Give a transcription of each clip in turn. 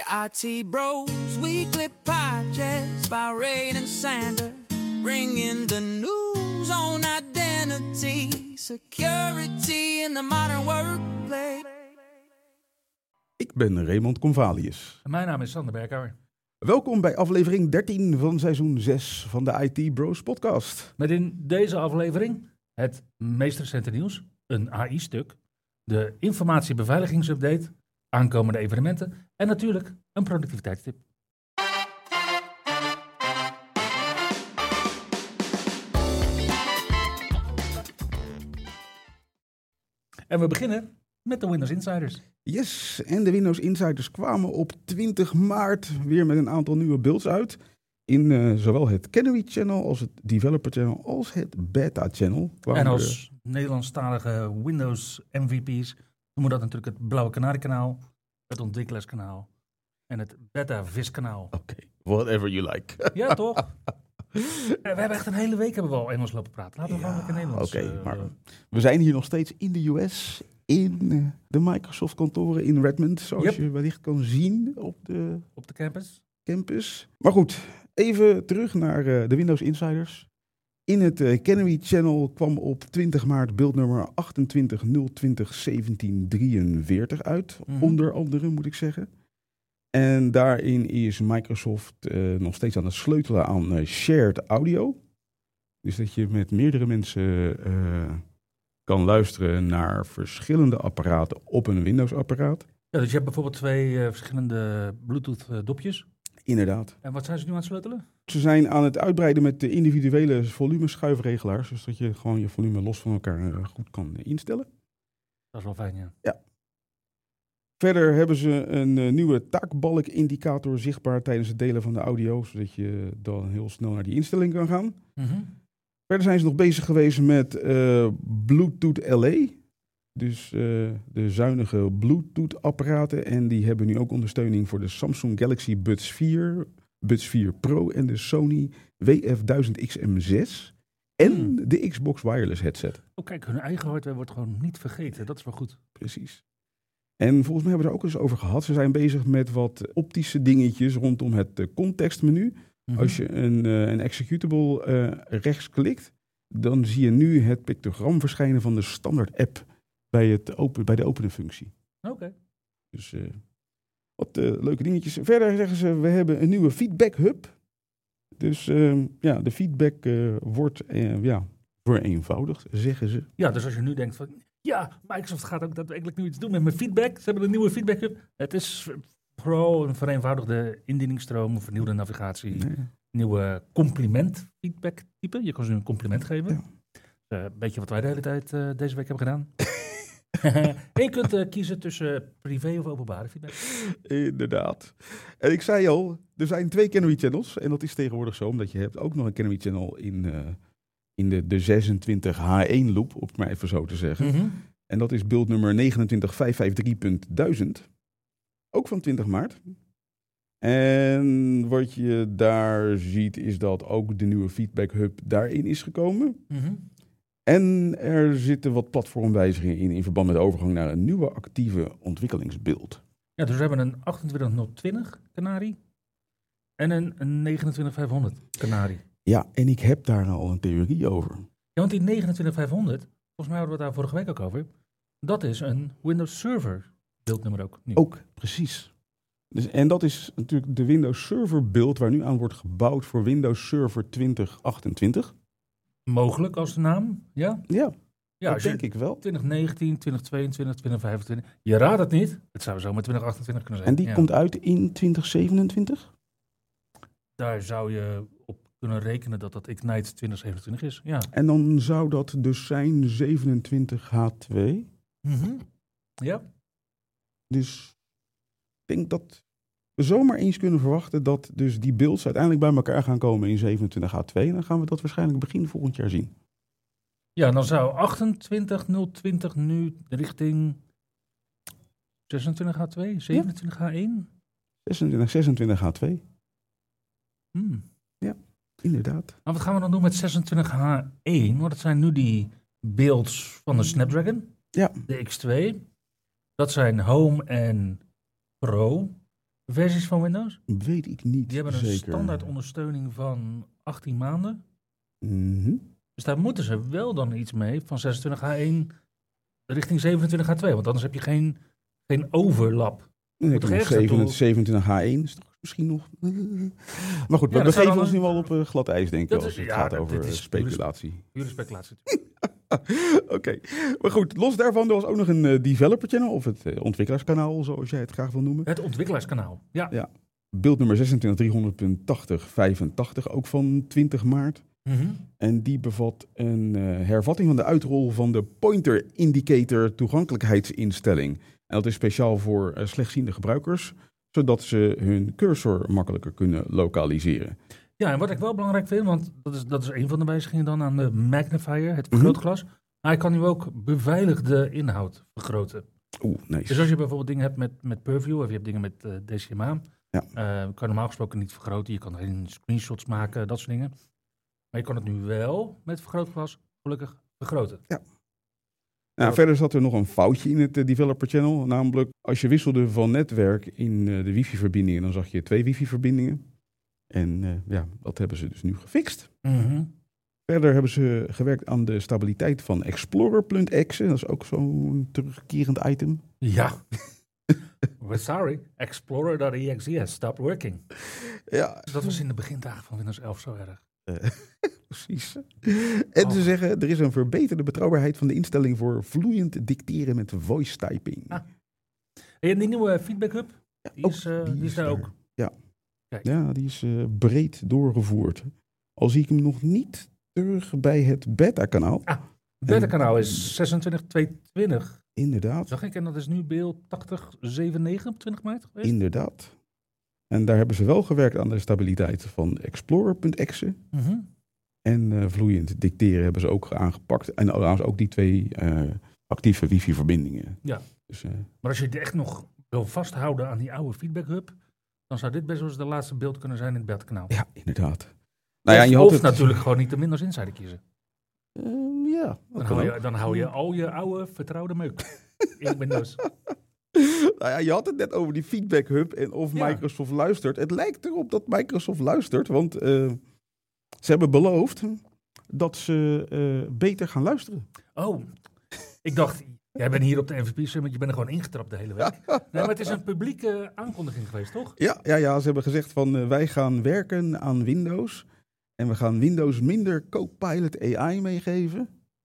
IT Bros Weekly Podcast by Ray and Sander, bringing the news on identity, security in the modern workplace. Ik ben Raymond Convalius. Mijn naam is Sander Berkouwer. Welkom bij aflevering 13 van seizoen 6 van de IT Bros podcast. Met in deze aflevering het meest recente nieuws, een AI-stuk, de informatiebeveiligingsupdate, aankomende evenementen en natuurlijk een productiviteitstip. En we beginnen met de Windows Insiders. Yes, en de Windows Insiders kwamen op 20 maart weer met een aantal nieuwe builds uit. In zowel het Canary Channel als het Developer Channel als het Beta Channel. En als Nederlandstalige Windows MVP's noemen we dat natuurlijk het Blauwe Kanarie-kanaal, het Ontwikkelaarskanaal en het Beta-Vis-kanaal. Oké, whatever you like. Ja, toch? We hebben echt een hele week hebben we al Engels lopen praten. Laten we gewoon lekker Nederlands. Oké, maar we zijn hier nog steeds in de US, in de Microsoft kantoren in Redmond, zoals je wellicht kan zien op de campus. Maar goed, even terug naar de Windows Insiders. In het Canary Channel kwam op 20 maart beeldnummer 28.020.1743 uit. Onder andere, moet ik zeggen. En daarin is Microsoft nog steeds aan het sleutelen aan shared audio. Dus dat je met meerdere mensen kan luisteren naar verschillende apparaten op een Windows-apparaat. Ja, dus je hebt bijvoorbeeld twee verschillende Bluetooth-dopjes. Inderdaad. En wat zijn ze nu aan het sleutelen? Ze zijn aan het uitbreiden met de individuele volumeschuifregelaars. Dus dat je gewoon je volume los van elkaar goed kan instellen. Dat is wel fijn, ja. Ja. Verder hebben ze een nieuwe taakbalk-indicator zichtbaar tijdens het delen van de audio. Zodat je dan heel snel naar die instelling kan gaan. Verder zijn ze nog bezig geweest met Bluetooth LE. Dus de zuinige Bluetooth-apparaten. En die hebben nu ook ondersteuning voor de Samsung Galaxy Buds 4, Buds 4 Pro en de Sony WF-1000XM6. En de Xbox Wireless headset. Oh kijk, hun eigen hardware wordt gewoon niet vergeten. Dat is wel goed. Precies. En volgens mij hebben ze er ook eens over gehad. Ze zijn bezig met wat optische dingetjes rondom het contextmenu. Als je een executable rechts klikt, dan zie je nu het pictogram verschijnen van de standaard app bij de openen functie. Oké. Dus wat leuke dingetjes. Verder zeggen ze, we hebben een nieuwe feedback hub. Dus de feedback wordt vereenvoudigd, zeggen ze. Ja, dus als je nu denkt van, ja, Microsoft gaat ook daadwerkelijk nu iets doen met mijn feedback. Ze hebben een nieuwe feedback hub. Het is vooral een vereenvoudigde indieningsstroom, vernieuwde navigatie, nieuwe compliment feedback type. Je kan ze een compliment geven. Ja. Een beetje wat wij de hele tijd deze week hebben gedaan. En je kunt kiezen tussen privé of openbare feedback. Inderdaad. En ik zei al, er zijn 2 Canary Channels. En dat is tegenwoordig zo, omdat je hebt ook nog een Canary Channel in de 26 H1 loop, om het maar even zo te zeggen. En dat is beeldnummer 29.553.1000. Ook van 20 maart. En wat je daar ziet is dat ook de nieuwe Feedback Hub daarin is gekomen. En er zitten wat platformwijzigingen in verband met de overgang naar een nieuwe actieve ontwikkelingsbeeld. Ja, dus we hebben een 28020 Canary en een 29500 Canary. Ja, en ik heb daar al een theorie over. Ja, want die 29500, volgens mij hadden we het daar vorige week ook over, dat is een Windows Server beeldnummer ook nu. Ook, precies. Dus, en dat is natuurlijk de Windows Server beeld waar nu aan wordt gebouwd voor Windows Server 2028. Mogelijk als de naam, ja? Ja, dat denk ik wel. 2019, 2022, 2025. Je raadt het niet. Het zou zo met 2028 kunnen zijn. En die komt uit in 2027? Daar zou je op kunnen rekenen dat dat Ignite 2027 is, ja. En dan zou dat dus zijn 27H2? Ja. Dus ik denk dat we zomaar eens kunnen verwachten dat dus die builds uiteindelijk bij elkaar gaan komen in 27H2. En dan gaan we dat waarschijnlijk begin volgend jaar zien. Ja, dan zou 28020 nu richting 26H2, 27H1? 26H2. Ja, inderdaad. Maar wat gaan we dan doen met 26H1? Want het zijn nu die beelds van de Snapdragon, ja. de X2. Dat zijn Home en Pro. versies van Windows? Weet ik niet. Die hebben een zeker. standaard ondersteuning van 18 maanden. Mhm. Dus daar moeten ze wel dan iets mee van 26H1 richting 27H2. Want anders heb je geen overlap. Nee, Moet ik toch nog ergens 27H1 is toch misschien nog... Maar goed, we dat zou begeven dan ons een- nu wel op glad ijs, denk ik, Dat als is- het ja, gaat dit over is speculatie. Pure speculatie. Oké, maar goed, los daarvan, er was ook nog een developer channel, of het ontwikkelaarskanaal, zoals jij het graag wil noemen. Het ontwikkelaarskanaal. Ja. Beeldnummer 26.300.8085, ook van 20 maart. Mhm. En die bevat een hervatting van de uitrol van de Pointer Indicator toegankelijkheidsinstelling. En dat is speciaal voor slechtziende gebruikers, zodat ze hun cursor makkelijker kunnen lokaliseren. Ja, en wat ik wel belangrijk vind, want dat is een van de wijzigingen dan aan de magnifier, het vergrootglas. Hij kan nu ook beveiligde inhoud vergroten. Oeh, nice. Dus als je bijvoorbeeld dingen hebt met Purview of je hebt dingen met DCMA, Ja. kan je normaal gesproken niet vergroten. Je kan geen screenshots maken, dat soort dingen. Maar je kan het nu wel met vergrootglas gelukkig vergroten. Nou, verder zat er nog een foutje in het developer channel. Namelijk, als je wisselde van netwerk in de wifi-verbindingen, dan zag je 2 wifi-verbindingen. En dat hebben ze dus nu gefixt. Mhm. Verder hebben ze gewerkt aan de stabiliteit van Explorer.exe. Dat is ook zo'n terugkerend item. Ja. We're sorry, Explorer.exe has stopped working. Ja, Dus dat was in de begindagen van Windows 11 zo erg. precies. En ze zeggen, er is een verbeterde betrouwbaarheid van de instelling voor vloeiend dicteren met voice typing. Ah. En die nieuwe Feedback Hub, die is daar ook. Ja, Kijk. ja, die is breed doorgevoerd. Al zie ik hem nog niet terug bij het beta-kanaal. Het beta-kanaal is 26.220, Inderdaad, zag ik. En dat is nu beeld 80.7.9 op 20 maart geweest. inderdaad. En daar hebben ze wel gewerkt aan de stabiliteit van Explorer.exe. Mhm. En vloeiend dicteren hebben ze ook aangepakt. En trouwens ook die 2 actieve wifi-verbindingen. Ja. Dus, Maar als je het echt nog wil vasthouden aan die oude Feedback Hub, dan zou dit best wel eens de laatste beeld kunnen zijn in het beta-kanaal. ja, inderdaad. Nou ja, en je had of het natuurlijk gewoon niet de Windows Insider kiezen. Ja, dat kan ook. Dan hou je al je oude vertrouwde meuk in Windows. Nou ja, je had het net over die Feedback Hub en of Ja. Microsoft luistert. Het lijkt erop dat Microsoft luistert, want ze hebben beloofd dat ze beter gaan luisteren. Oh, ik dacht, jij bent hier op de MVP Summit, je bent er gewoon ingetrapt de hele week. Nee, maar het is een publieke aankondiging geweest, toch? Ja, ze hebben gezegd van wij gaan werken aan Windows. En we gaan Windows minder Copilot AI meegeven.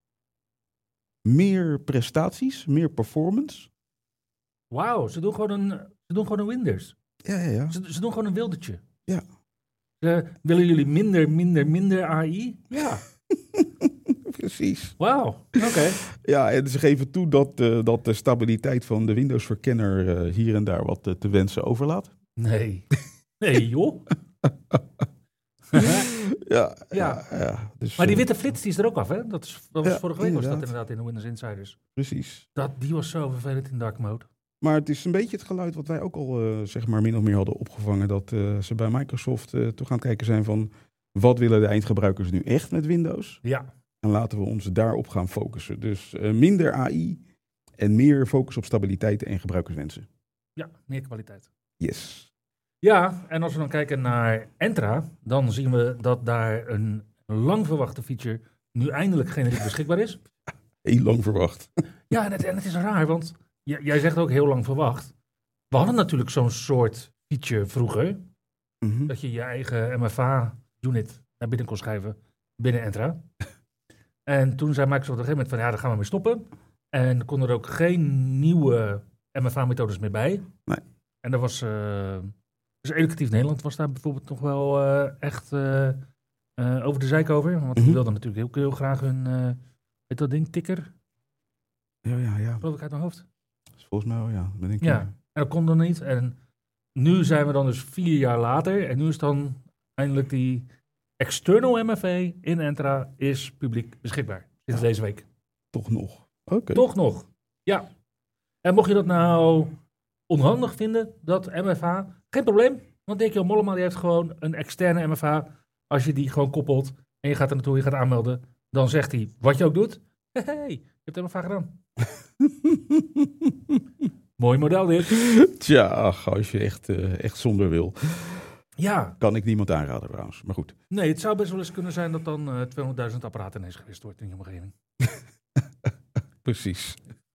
Meer prestaties, meer performance. Wauw, ze doen gewoon een Windows. Ja. Ze doen gewoon een wildertje. Ja. Willen jullie minder AI? Ja, precies. Wauw, oké. Ja, en ze geven toe dat de stabiliteit van de Windows-verkenner hier en daar wat te wensen overlaat. Nee, joh. Ja. Dus, Maar die witte flits die is er ook af, hè? Dat was Ja, vorige week was dat inderdaad. inderdaad in de Windows Insiders. Precies. Die was zo vervelend in dark mode. Maar het is een beetje het geluid wat wij ook al zeg maar min of meer hadden opgevangen. Dat ze bij Microsoft toch aan het kijken zijn van wat willen de eindgebruikers nu echt met Windows? Ja. En laten we ons daarop gaan focussen. Dus minder AI en meer focus op stabiliteit en gebruikerswensen. Ja, meer kwaliteit. Yes. Ja, en als we dan kijken naar Entra, dan zien we dat daar een lang verwachte feature nu eindelijk generiek beschikbaar is. Heel lang verwacht. Ja, en het is raar, want jij zegt ook heel lang verwacht. We hadden natuurlijk zo'n soort feature vroeger, Mhm. dat je je eigen MFA-unit naar binnen kon schrijven binnen Entra. En toen zei Microsoft op een gegeven moment van ja, daar gaan we mee stoppen. En er konden er ook geen nieuwe MFA-methodes meer bij. Nee. En er was... Dus Educatief Nederland was daar bijvoorbeeld nog wel echt over de zeik over. Want die wilden natuurlijk heel graag hun, weet dat ding, ticker, Ja. geloof ik uit mijn hoofd. Volgens mij wel, ja. Ben ik Ja, en dat kon dan niet. En nu zijn we dan dus 4 jaar later. En nu is dan eindelijk die external MFA in Entra is publiek beschikbaar. Sinds deze week. Toch nog. Oké. Toch nog. Ja. En mocht je dat nou onhandig vinden, dat MFA, geen probleem. Want DKL Mollema die heeft gewoon een externe MFA. Als je die gewoon koppelt en je gaat er naartoe, je gaat aanmelden, dan zegt hij wat je ook doet. Hey, je hebt MFA gedaan. Mooi model dit. Tja, ach, als je echt zonder wil. Ja. Kan ik niemand aanraden trouwens, maar goed. Nee, het zou best wel eens kunnen zijn dat dan 200.000 apparaten ineens gewist wordt in je omgeving. Precies.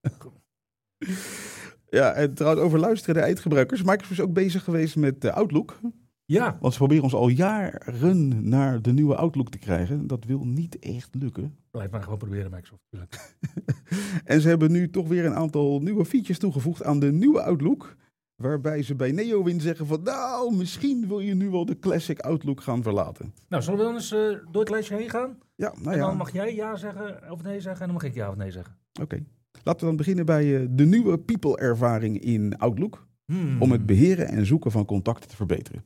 Ja, en trouwens over luisterende eindgebruikers. Microsoft is ook bezig geweest met Outlook. Ja. Want ze proberen ons al jaren naar de nieuwe Outlook te krijgen. Dat wil niet echt lukken. Blijf maar gewoon proberen, Microsoft. Natuurlijk. En ze hebben nu toch weer een aantal nieuwe features toegevoegd aan de nieuwe Outlook. Waarbij ze bij NeoWin zeggen van nou, misschien wil je nu wel de classic Outlook gaan verlaten. Nou, zullen we dan eens door het lijstje heen gaan? Ja, nou En dan ja. mag jij ja zeggen of nee zeggen en dan mag ik ja of nee zeggen. Oké. Laten we dan beginnen bij de nieuwe people-ervaring in Outlook. Hmm. Om het beheren en zoeken van contacten te verbeteren.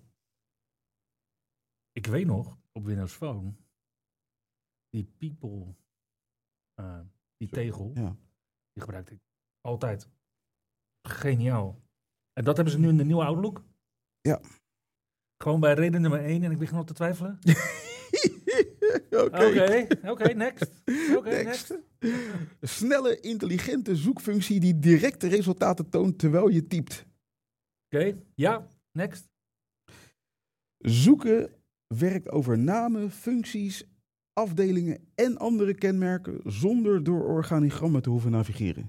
Ik weet nog, op Windows Phone, die people, die tegel, Ja. die gebruikte ik altijd. Geniaal. En dat hebben ze nu in de nieuwe Outlook? Ja. Gewoon bij reden nummer 1 en ik begin al te twijfelen? Oké, next. Oké, next. Snelle, intelligente zoekfunctie die directe resultaten toont terwijl je typt. Oké, ja, next. Zoeken werkt over namen, functies, afdelingen en andere kenmerken zonder door organigrammen te hoeven navigeren.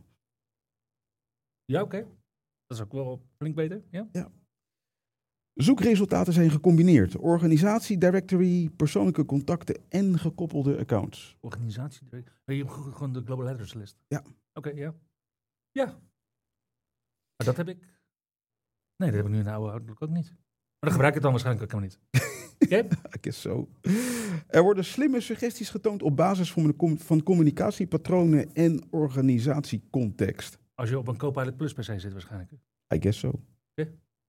Ja, oké. Dat is ook wel flink beter, ja? Zoekresultaten zijn gecombineerd. Organisatie, directory, persoonlijke contacten en gekoppelde accounts. Organisatie, je hebt gewoon de Global Headers list. Ja. Oké, ja. Ja. Maar dat heb ik... Nee, dat heb ik nu in de oude Outlook ook niet. Maar dan gebruik ik het dan waarschijnlijk ook helemaal niet. Oké? I guess so. Er worden slimme suggesties getoond op basis van communicatiepatronen en organisatiecontext. Als je op een Copilot Plus PC zit waarschijnlijk. I guess so. Oké.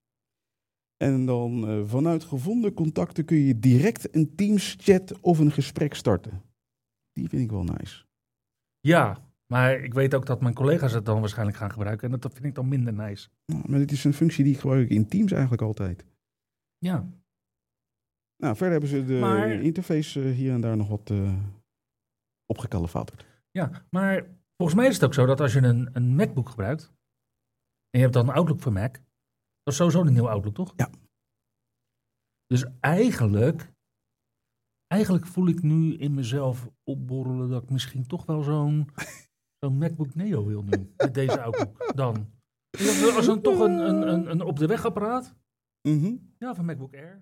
En dan vanuit gevonden contacten kun je direct een Teams-chat of een gesprek starten. Die vind ik wel nice. Ja, maar ik weet ook dat mijn collega's het dan waarschijnlijk gaan gebruiken. En dat vind ik dan minder nice. Nou, maar dit is een functie die gebruik ik in Teams eigenlijk altijd. Ja. Nou, verder hebben ze de Maar- interface hier en daar nog wat opgekalefaterd. Ja, maar volgens mij is het ook zo dat als je een MacBook gebruikt. En je hebt dan een Outlook voor Mac. Dat is sowieso een nieuwe Outlook, toch? Ja. Dus eigenlijk voel ik nu in mezelf opborrelen dat ik misschien toch wel zo'n MacBook Neo wil nu. Met deze Outlook dan. Als dan toch een op de weg apparaat. Mhm. Ja, van MacBook Air.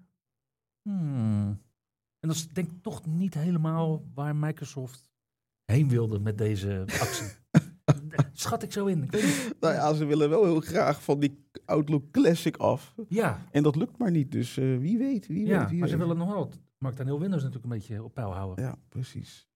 En dat is denk ik toch niet helemaal waar Microsoft heen wilde met deze actie. Schat ik zo in. Ik weet niet. Nou ja, ze willen wel heel graag van die Outlook Classic af. Ja, En dat lukt maar niet, dus wie weet, wie ja, weet. Wie maar ze weet. willen nog wel het Mac dan heel Windows natuurlijk een beetje op peil houden. Ja, precies.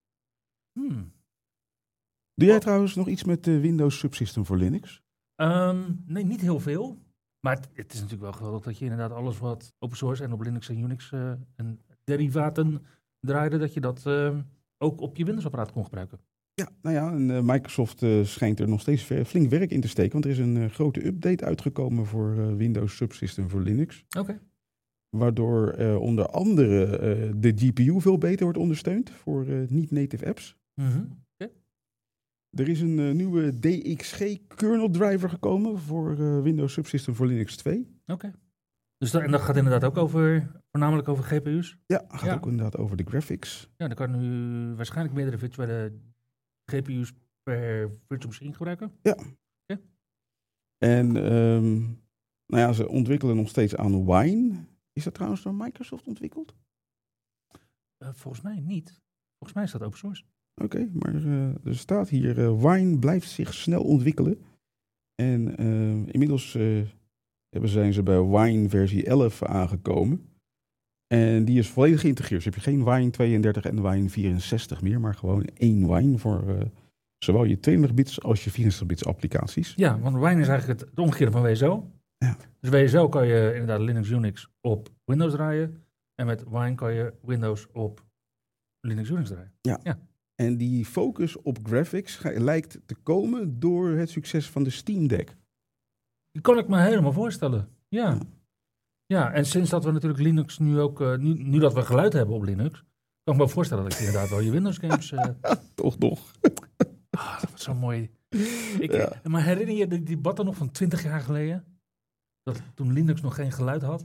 Doe jij trouwens nog iets met de Windows Subsystem voor Linux? Nee, niet heel veel. Maar het is natuurlijk wel geweldig dat je inderdaad alles wat open source en op Linux en Unix en derivaten draaide, dat je dat ook op je Windows-apparaat kon gebruiken. Ja, nou ja, en Microsoft schijnt er nog steeds flink werk in te steken. Want er is een grote update uitgekomen voor Windows Subsystem voor Linux. Oké. Waardoor onder andere de GPU veel beter wordt ondersteund voor niet-native apps. Er is een nieuwe DXG kernel driver gekomen voor Windows Subsystem voor Linux 2. Oké. Dus en dat gaat inderdaad ook voornamelijk over GPU's? Ja, gaat Ja. ook inderdaad over de graphics. Ja, dan kan je nu waarschijnlijk meerdere virtuele GPU's per virtual machine gebruiken. En nou ja, ze ontwikkelen nog steeds aan Wine. Is dat trouwens door Microsoft ontwikkeld? Volgens mij niet. Volgens mij is dat open source. Oké, maar er staat hier, Wine blijft zich snel ontwikkelen. En inmiddels zijn ze bij Wine versie 11 aangekomen. En die is volledig geïntegreerd. Dus heb je geen Wine 32 en Wine 64 meer, maar gewoon één Wine voor zowel je 32-bits als je 64-bits applicaties. Ja, want Wine is eigenlijk het omgekeerde van WSO. Ja. Dus WSO kan je inderdaad Linux, Unix op Windows draaien. En met Wine kan je Windows op Linux, Unix draaien. En die focus op graphics lijkt te komen door het succes van de Steam Deck. Die kan ik me helemaal voorstellen. Ja. Ja, en sinds dat we natuurlijk Linux nu ook, nu dat we geluid hebben op Linux, kan ik me voorstellen dat je inderdaad wel je Windows games... Toch nog. dat was zo mooi. Maar herinner je die debatten nog van 20 jaar geleden? Dat toen Linux nog geen geluid had?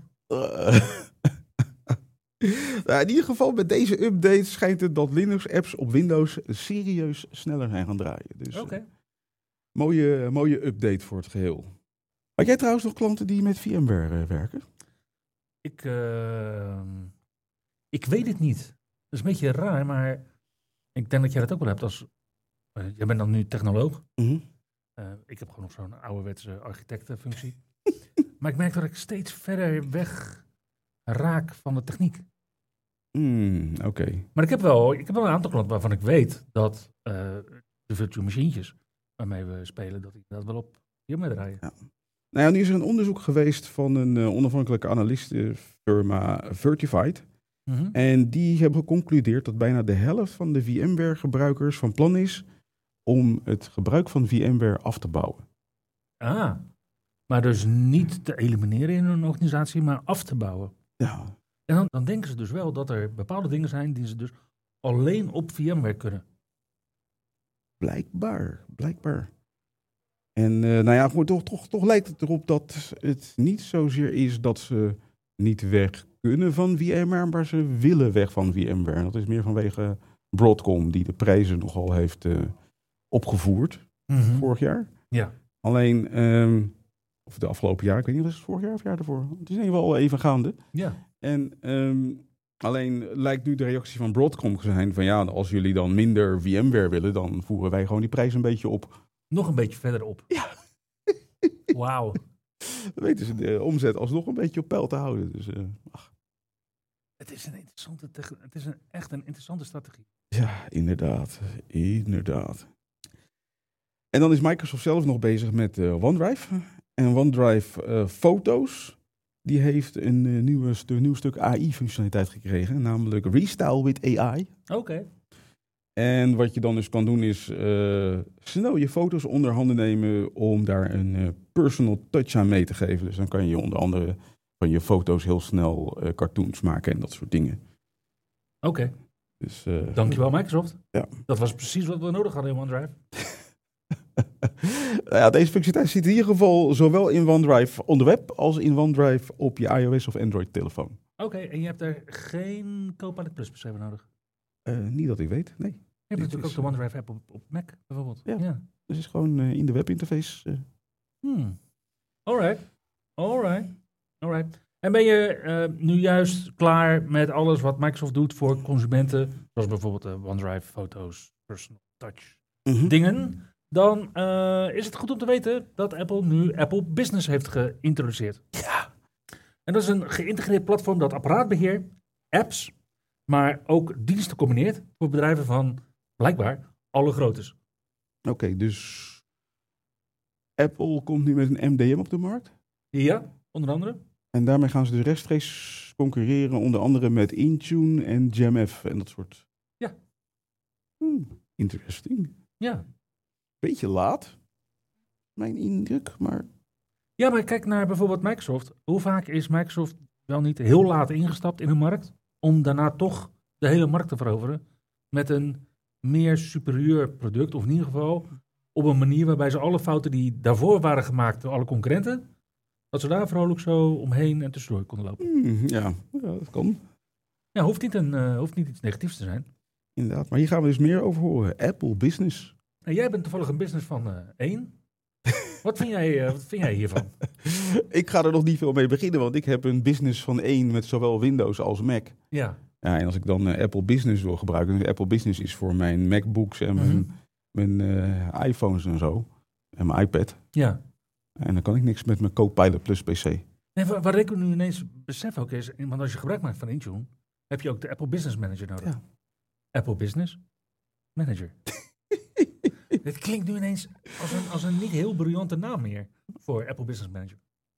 Nou, in ieder geval met deze update schijnt het dat Linux-apps op Windows serieus sneller zijn gaan draaien. Dus mooie update voor het geheel. Had jij trouwens nog klanten die met VMware werken? Ik weet het niet. Dat is een beetje raar, maar ik denk dat jij dat ook wel hebt. Jij bent dan nu technoloog. Mm-hmm. Ik heb gewoon nog zo'n ouderwetse architectenfunctie. Maar ik merk dat ik steeds verder weg raak van de techniek. Oké. Maar ik heb wel een aantal klanten waarvan ik weet dat de virtual machientjes waarmee we spelen, dat die dat wel op VMware draaien. Ja. Nou ja, nu is er een onderzoek geweest van een onafhankelijke analistenfirma Vertified. Mm-hmm. En die hebben geconcludeerd dat bijna de helft van de VMware-gebruikers van plan is om het gebruik van VMware af te bouwen. Maar dus niet te elimineren in een organisatie, maar af te bouwen. Ja. En dan denken ze dus wel dat er bepaalde dingen zijn die ze dus alleen op VMware kunnen. Blijkbaar. En toch lijkt het erop dat het niet zozeer is dat ze niet weg kunnen van VMware, maar ze willen weg van VMware. En dat is meer vanwege Broadcom, die de prijzen nogal heeft opgevoerd vorig jaar. Ja. Alleen, of de afgelopen jaar, ik weet niet of het vorig jaar of jaar ervoor. Het is in ieder geval al even gaande. Ja. En alleen lijkt nu de reactie van Broadcom te zijn van ja, als jullie dan minder VMware willen, dan voeren wij gewoon die prijs een beetje op. Nog een beetje verder op. Ja. Wauw. Dan weten ze de omzet alsnog een beetje op peil te houden. Dus, Het is echt een interessante strategie. Ja, inderdaad. En dan is Microsoft zelf nog bezig met OneDrive. En OneDrive Foto's, die heeft een nieuw stuk AI-functionaliteit gekregen, namelijk Restyle with AI. Oké. En wat je dan dus kan doen is snel je foto's onder handen nemen om daar een personal touch aan mee te geven. Dus dan kan je onder andere van je foto's heel snel cartoons maken en dat soort dingen. Oké. Dus, dankjewel Microsoft. Ja. Dat was precies wat we nodig hadden in OneDrive. Nou ja, deze functionaliteit zit in ieder geval zowel in OneDrive on the web als in OneDrive op je iOS of Android telefoon. Oké, en je hebt er geen Copilot Plus per se voor nodig? Niet dat ik weet, nee. Je hebt natuurlijk ook de OneDrive app op Mac bijvoorbeeld. Ja. Dus het is gewoon in de webinterface. Alright. En ben je nu juist klaar met alles wat Microsoft doet voor consumenten, zoals bijvoorbeeld OneDrive, foto's, personal touch dingen? Dan is het goed om te weten dat Apple nu Apple Business heeft geïntroduceerd. Ja. En dat is een geïntegreerd platform dat apparaatbeheer, apps, maar ook diensten combineert voor bedrijven van blijkbaar alle groottes. Oké, dus Apple komt nu met een MDM op de markt? Ja, onder andere. En daarmee gaan ze dus rechtstreeks concurreren, onder andere met Intune en JamF en dat soort. Ja. Interesting. Ja. Beetje laat, mijn indruk, maar... Ja, maar kijk naar bijvoorbeeld Microsoft. Hoe vaak is Microsoft wel niet heel laat ingestapt in een markt, om daarna toch de hele markt te veroveren met een meer superieur product, of in ieder geval op een manier waarbij ze alle fouten die daarvoor waren gemaakt door alle concurrenten, dat ze daar vrolijk zo omheen en tussendoor konden lopen. Ja, dat kan. Ja, hoeft niet iets negatiefs te zijn. Inderdaad, maar hier gaan we dus meer over horen. Apple Business. En jij bent toevallig een business van 1. Wat vind jij hiervan? Ik ga er nog niet veel mee beginnen, want ik heb een business van 1 met zowel Windows als Mac. Ja. Ja, en als ik dan Apple Business wil gebruiken, dus Apple Business is voor mijn MacBooks en mijn iPhones en zo. En mijn iPad. Ja. En dan kan ik niks met mijn Copilot Plus PC. Nee, waar ik nu ineens besef ook is, want als je gebruik maakt van Intune, heb je ook de Apple Business Manager nodig. Ja. Apple Business Manager. Dit klinkt nu ineens als een niet heel briljante naam meer voor Apple Business Manager.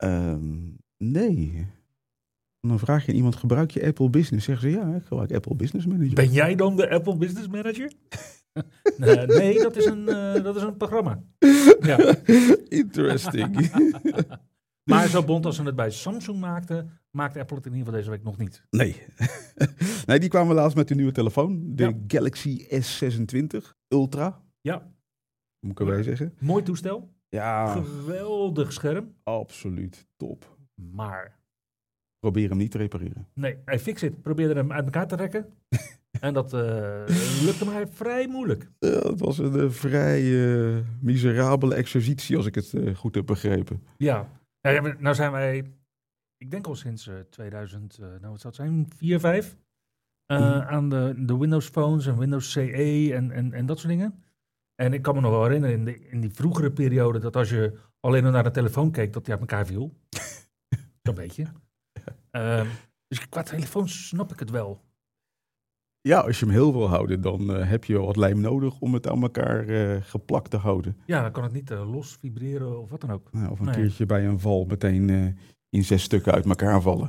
Nee. Dan vraag je aan iemand, gebruik je Apple Business? Zeggen ze, ja, ik gebruik Apple Business Manager. Ben jij dan de Apple Business Manager? Nee, dat is een programma. Ja. Interesting. Maar zo bond als ze het bij Samsung maakten, maakte Apple het in ieder geval deze week nog niet. Nee. Nee, die kwamen laatst met de nieuwe telefoon. De Galaxy S26 Ultra. Ja. moet ik erbij zeggen. Mooi toestel. Ja, Geweldig scherm. absoluut top. Maar, Probeer hem niet te repareren. nee, iFixit probeerde hem uit elkaar te rekken. En dat lukte mij vrij moeilijk. Het was een vrij miserabele exercitie, als ik het goed heb begrepen. Ja, nou zijn wij, ik denk al sinds 2000, wat zou het zijn, 4, 5... aan de Windows Phones en Windows CE en dat soort dingen. En ik kan me nog wel herinneren in die vroegere periode dat als je alleen nog naar de telefoon keek, dat die uit elkaar viel. Zo'n beetje. Dus qua telefoon snap ik het wel. Ja, als je hem heel wil houden, dan heb je wel wat lijm nodig om het aan elkaar geplakt te houden. Ja, dan kan het niet los vibreren of wat dan ook. Nou, of een keertje bij een val meteen in 6 stukken uit elkaar vallen.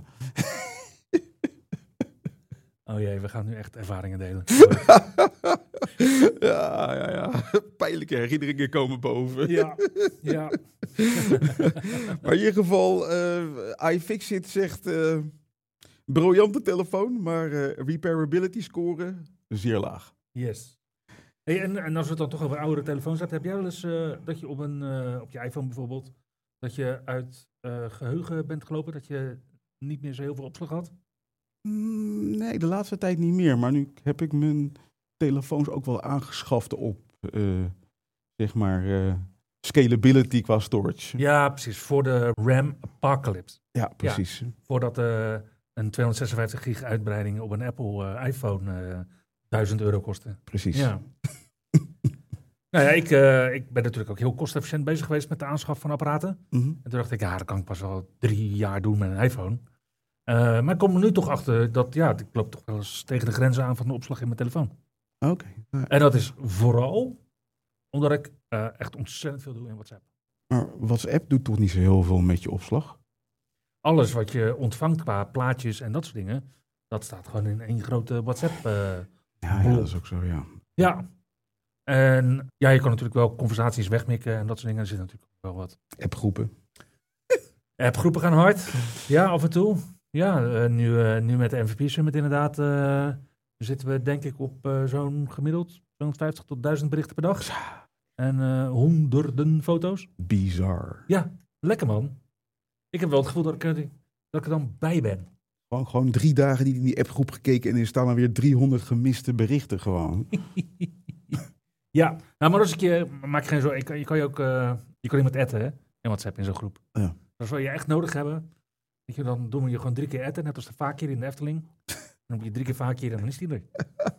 Oh jee, we gaan nu echt ervaringen delen. Ja. Pijnlijke herinneringen komen boven. Ja. Maar in ieder geval, iFixit zegt briljante telefoon, maar repairability score zeer laag. Yes. Hey, en als we het dan toch over oudere telefoons hebben, heb jij wel eens dat je op je iPhone bijvoorbeeld, dat je uit geheugen bent gelopen, dat je niet meer zo heel veel opslag had? Nee, de laatste tijd niet meer. Maar nu heb ik mijn telefoons ook wel aangeschaft op, zeg maar, scalability qua storage. Ja, precies. Voor de RAM Apocalypse. Ja, precies. Ja. Voordat een 256 gig uitbreiding op een Apple iPhone €1000 kostte. Precies. Ja. Nou ja, ik ben natuurlijk ook heel kostefficiënt bezig geweest met de aanschaf van apparaten. Mm-hmm. En toen dacht ik, dat kan ik pas wel 3 jaar doen met een iPhone. Maar ik kom er nu toch achter dat, ik loop toch wel eens tegen de grenzen aan van de opslag in mijn telefoon. Oké. En dat is vooral omdat ik echt ontzettend veel doe in WhatsApp. Maar WhatsApp doet toch niet zo heel veel met je opslag? Alles wat je ontvangt qua plaatjes en dat soort dingen, dat staat gewoon in één grote WhatsApp. Ja, dat is ook zo, ja. Ja. En ja, je kan natuurlijk wel conversaties wegmikken en dat soort dingen. Er zit natuurlijk wel wat. Appgroepen. Appgroepen gaan hard. Ja, af en toe. Ja, nu met de MVP Summit inderdaad zitten we denk ik op zo'n gemiddeld 250 tot 1000 berichten per dag. En honderden foto's. Bizar. Ja, lekker man. Ik heb wel het gevoel dat ik er dan bij ben. Gewoon 3 dagen niet in die appgroep gekeken en er staan er weer 300 gemiste berichten gewoon. Ja, nou, maar als ik je, maak geen zo, je kan iemand adden, hè, in WhatsApp in zo'n groep. Ja. Dat wil je echt nodig hebben. Weet je, dan doen we je gewoon 3 keer adden, net als de vaakkeer in de Efteling. Dan moet je 3 keer vaakkeer en dan is die er.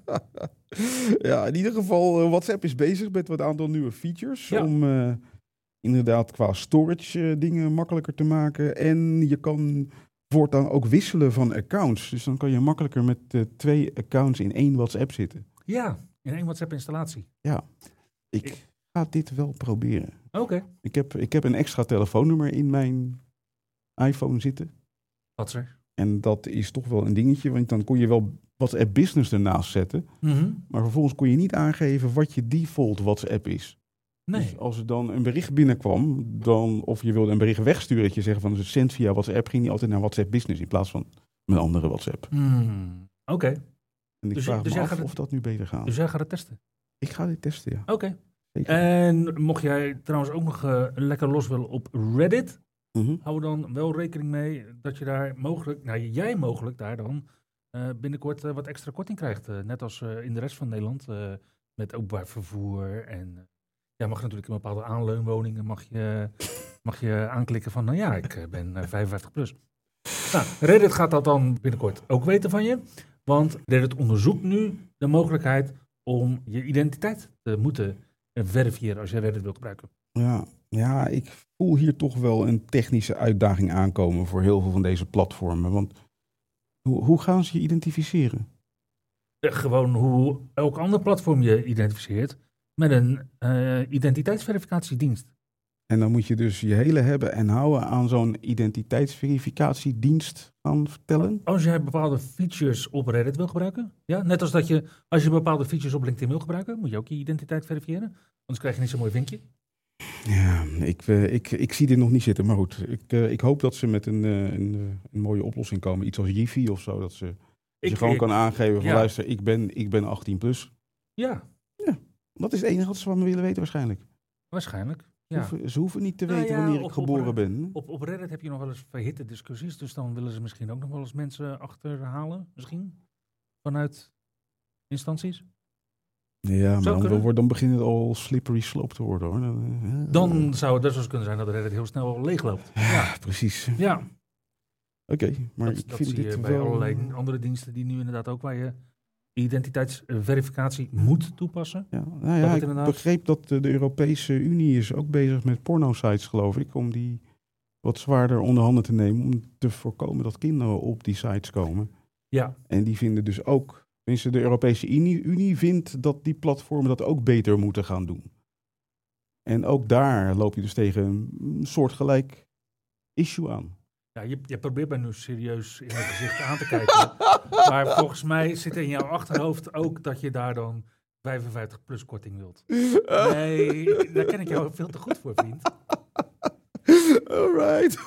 Ja, in ieder geval, WhatsApp is bezig met wat aantal nieuwe features. Ja. Om inderdaad qua storage dingen makkelijker te maken. En je kan voortaan ook wisselen van accounts. Dus dan kan je makkelijker met 2 accounts in 1 WhatsApp zitten. Ja, in 1 WhatsApp installatie. Ja, ik ga dit wel proberen. Oké. Ik heb een extra telefoonnummer in mijn iPhone zitten. Wat is er? En dat is toch wel een dingetje, want dan kon je wel WhatsApp Business ernaast zetten. Mm-hmm. Maar vervolgens kon je niet aangeven wat je default WhatsApp is. Nee. Dus als er dan een bericht binnenkwam, of je wilde een bericht wegsturen, dat je zegt van send via WhatsApp, ging die altijd naar WhatsApp Business in plaats van mijn andere WhatsApp. Oké. En ik vraag me af of dat nu beter gaat. Dus jij gaat het testen? Ik ga dit testen, ja. Oké. Zeker. En mocht jij trouwens ook nog lekker los willen op Reddit, hou dan wel rekening mee dat je daar jij mogelijk daar dan binnenkort wat extra korting krijgt. Net als in de rest van Nederland met openbaar vervoer. En jij mag natuurlijk in bepaalde aanleunwoningen mag je aanklikken van, ik ben 55 plus. Nou, Reddit gaat dat dan binnenkort ook weten van je. Want Reddit onderzoekt nu de mogelijkheid om je identiteit te moeten verifiëren als je Reddit wil gebruiken. Ja, ik voel hier toch wel een technische uitdaging aankomen voor heel veel van deze platformen. Want hoe gaan ze je identificeren? Gewoon hoe elk ander platform je identificeert met een identiteitsverificatiedienst. En dan moet je dus je hele hebben en houden aan zo'n identiteitsverificatiedienst gaan vertellen? Als jij bepaalde features op Reddit wil gebruiken, ja, net als dat als je bepaalde features op LinkedIn wil gebruiken, moet je ook je identiteit verifiëren. Anders krijg je niet zo'n mooi vinkje. Ja, ik zie dit nog niet zitten, maar goed. Ik hoop dat ze met een mooie oplossing komen. Iets als Jiffy of zo, dat ze gewoon kan aangeven van luister, ik ben 18 plus. Ja. Ja, dat is het enige wat ze van me willen weten waarschijnlijk. Waarschijnlijk. Ja. Ze hoeven niet te Nou weten ja, wanneer ik op geboren ben. Op Reddit heb je nog wel eens verhitte discussies. Dus dan willen ze misschien ook nog wel eens mensen achterhalen. Misschien. Vanuit instanties. Ja, Zou kunnen. dan begint het al slippery slope te worden, hoor. Dan zou het best wel eens kunnen zijn dat Reddit heel snel leegloopt. Ja, precies. Ja, Oké, maar dat ik zie vind je dit bij wel... allerlei andere diensten die nu inderdaad ook waar je identiteitsverificatie moet toepassen. Ja, nou ja, het ik inderdaad- begreep dat de Europese Unie is ook bezig met porno-sites, geloof ik, om die wat zwaarder onder handen te nemen, om te voorkomen dat kinderen op die sites komen. Ja, En die vinden dus ook, tenminste de Europese Unie vindt dat die platformen dat ook beter moeten gaan doen. En ook daar loop je dus tegen een soortgelijk issue aan. ja je probeert mij nu serieus in het gezicht aan te kijken. Maar volgens mij zit in jouw achterhoofd ook dat je daar dan 55 plus korting wilt. Nee, daar ken ik jou veel te goed voor, vriend. Alright.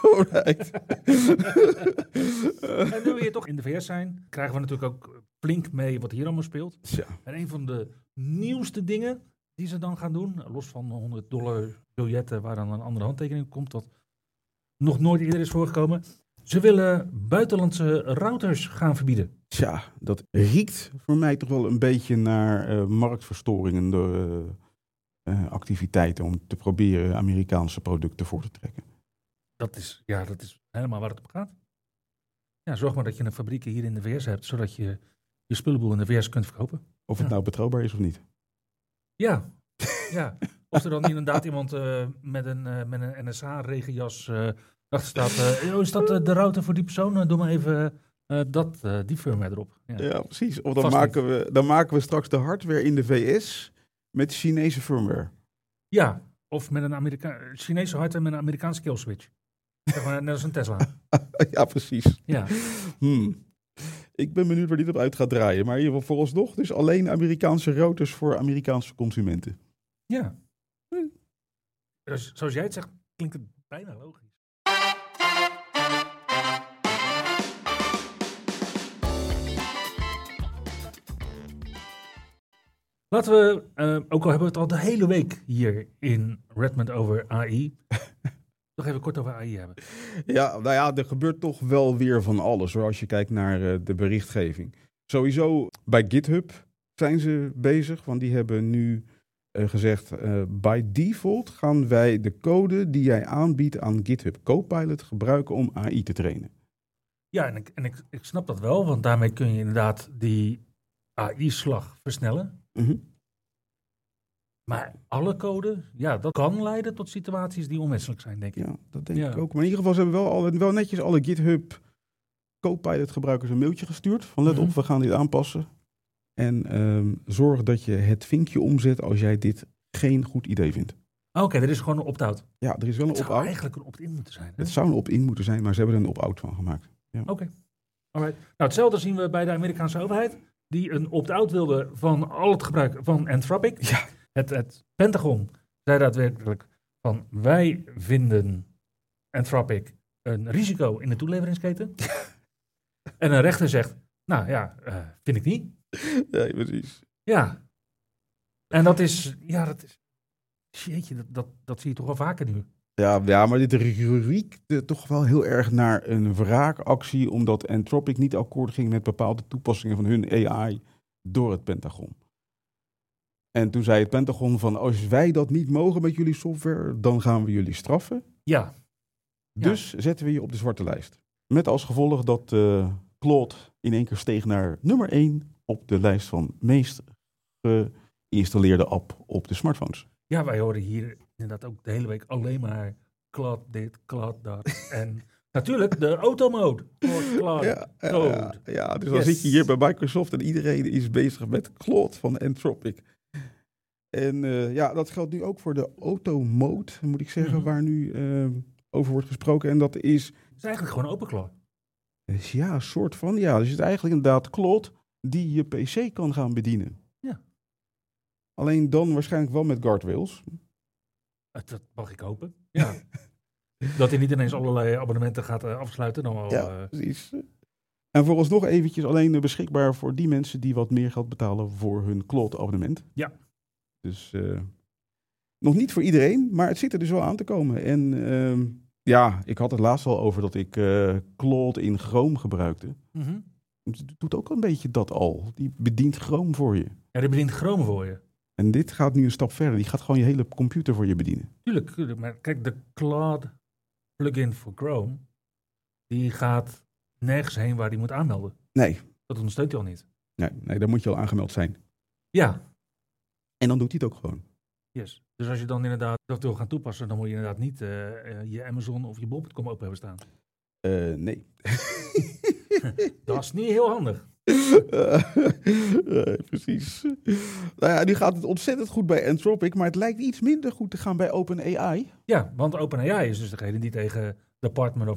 En nu we hier toch in de VS zijn, krijgen we natuurlijk ook flink mee wat hier allemaal speelt. Tja. En een van de nieuwste dingen die ze dan gaan doen, los van $100 biljetten waar dan een andere handtekening op komt, dat nog nooit eerder is voorgekomen. Ze willen buitenlandse routers gaan verbieden. Tja, dat riekt voor mij toch wel een beetje naar marktverstoringen door activiteiten om te proberen Amerikaanse producten voor te trekken. Dat is helemaal waar het op gaat. Ja, zorg maar dat je een fabriek hier in de VS hebt, zodat je je spullenboel in de VS kunt verkopen. Of het nou betrouwbaar is of niet. Ja, ja. Of er dan inderdaad iemand met een NSA-regenjas achter staat. Is dat de router voor die persoon? Doe maar even die firmware erop. Ja. Ja, precies. Of Vast dan maken we straks de hardware in de VS met Chinese firmware. Ja, of met een Chinese hardware met een Amerikaanse kill switch. Zeg maar, net als een Tesla. Ja, precies. Ja. Ik ben benieuwd waar dit op uit gaat draaien. Maar in ieder geval vooralsnog dus alleen Amerikaanse routers voor Amerikaanse consumenten. Ja. Dus, zoals jij het zegt, klinkt het bijna logisch. Laten we, ook al hebben we het al de hele week hier in Redmond over AI, nog even kort over AI hebben. Ja, nou ja, er gebeurt toch wel weer van alles hoor, als je kijkt naar de berichtgeving. Sowieso bij GitHub zijn ze bezig, want die hebben nu gezegd, by default gaan wij de code die jij aanbiedt aan GitHub Copilot gebruiken om AI te trainen. Ja, en ik snap dat wel, want daarmee kun je inderdaad die AI-slag versnellen. Mm-hmm. Maar alle code, ja, dat kan leiden tot situaties die onwenselijk zijn, denk ik. Ja, dat denk ik ook. Maar in ieder geval, ze hebben wel netjes alle GitHub Copilot gebruikers een mailtje gestuurd. Van let op, we gaan dit aanpassen. En zorg dat je het vinkje omzet als jij dit geen goed idee vindt. Oké, er is gewoon een opt-out. Ja, er is wel een Het zou opt-out. eigenlijk een opt-in moeten zijn. Het zou een opt-in moeten zijn, maar ze hebben er een opt-out van gemaakt. Ja. Oké. Alright. Nou, hetzelfde zien we bij de Amerikaanse overheid, die een opt-out wilde van al het gebruik van Anthropic. Ja. Het Pentagon zei daadwerkelijk van, wij vinden Anthropic een risico in de toeleveringsketen. En een rechter zegt, nou ja, vind ik niet. Ja, precies. Ja. En dat is, jeetje, dat zie je toch wel vaker nu. Ja, maar dit riekt toch wel heel erg naar een wraakactie, omdat Anthropic niet akkoord ging met bepaalde toepassingen van hun AI door het Pentagon. En toen zei het Pentagon van, als wij dat niet mogen met jullie software, dan gaan we jullie straffen. Ja. Dus zetten we je op de zwarte lijst. Met als gevolg dat Claude in één keer steeg naar nummer 1 op de lijst van meest geïnstalleerde app op de smartphones. Ja, wij horen hier inderdaad ook de hele week alleen maar Claude dit, Claude dat. En natuurlijk de automode. Claude code. Ja, dus dan zit je hier bij Microsoft en iedereen is bezig met Claude van Anthropic. En dat geldt nu ook voor de automode, moet ik zeggen, waar nu over wordt gesproken. En dat is... Het is eigenlijk gewoon OpenClaw. Ja, een soort van. Ja, dus het is eigenlijk inderdaad Claude die je PC kan gaan bedienen. Ja. Alleen dan waarschijnlijk wel met guardrails. Dat mag ik hopen. Ja. Dat hij niet ineens allerlei abonnementen gaat afsluiten. Dan wel, ja, precies. En vooralsnog eventjes alleen beschikbaar voor die mensen die wat meer geld betalen voor hun Claude abonnement. Ja. Dus Nog niet voor iedereen, maar het zit er dus wel aan te komen. En ik had het laatst al over dat ik Claude in Chrome gebruikte. Mm-hmm. Het doet ook een beetje dat al. Die bedient Chrome voor je. Ja, die bedient Chrome voor je. En dit gaat nu een stap verder. Die gaat gewoon je hele computer voor je bedienen. Tuurlijk. Maar kijk, de Claude plugin voor Chrome, die gaat nergens heen waar die moet aanmelden. Nee. Dat ondersteunt hij al niet. Nee, daar moet je al aangemeld zijn. Ja. En dan doet hij het ook gewoon. Yes. Dus als je dan inderdaad dat wil gaan toepassen, dan moet je inderdaad niet je Amazon of je bol.com open hebben staan. Nee. Dat is niet heel handig. Precies. Nou ja, nu gaat het ontzettend goed bij Anthropic, maar het lijkt iets minder goed te gaan bij OpenAI. Ja, want OpenAI is dus degene die tegen Department